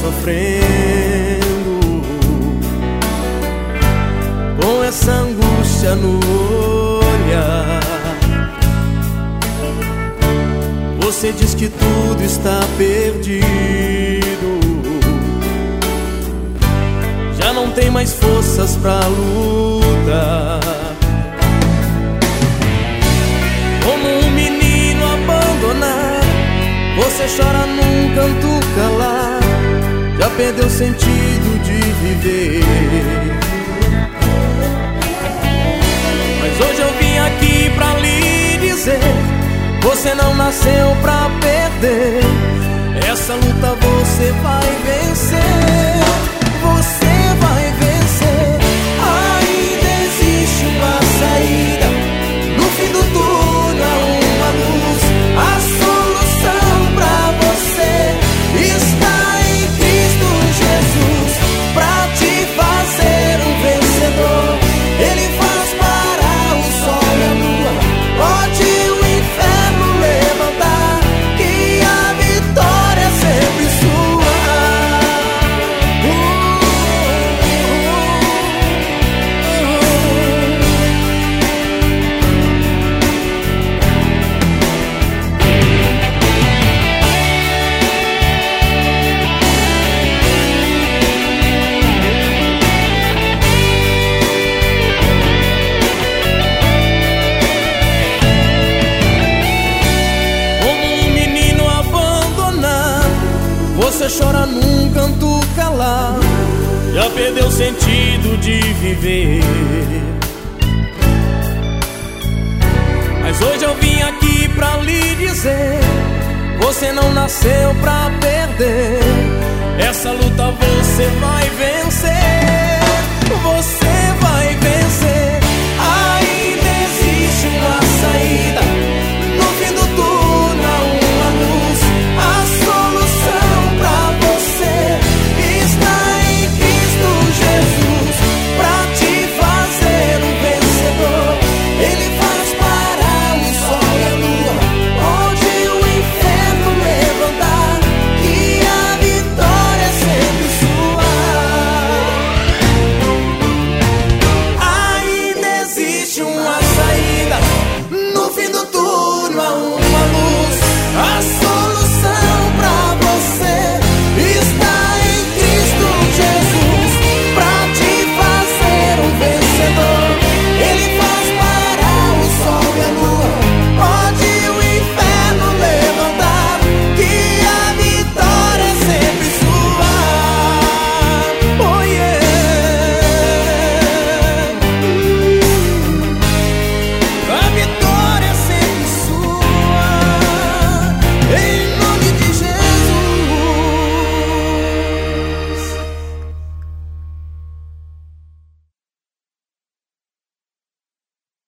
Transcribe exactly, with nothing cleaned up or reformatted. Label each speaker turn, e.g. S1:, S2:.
S1: sofrendo, com essa angústia no olhar. Você diz que tudo está perdido, já não tem mais forças pra lutar. Como um menino abandonado, você chora num canto calado, já perdeu o sentido de viver. Mas hoje eu vim aqui pra lhe dizer: você não nasceu pra perder. Essa luta você vai vencer. Você vai vencer. Ainda existe uma saída. No fim do túnel há uma luz. A solução pra você está em Cristo Jesus, pra te fazer um vencedor. Ele faz parar o sol e a lua, pode o inferno levantar, que a vitória é sempre sua. uh, Você chora num canto calado, já perdeu o sentido de viver. Mas hoje eu vim aqui pra lhe dizer: você não nasceu pra perder. Essa luta você vai vencer. Você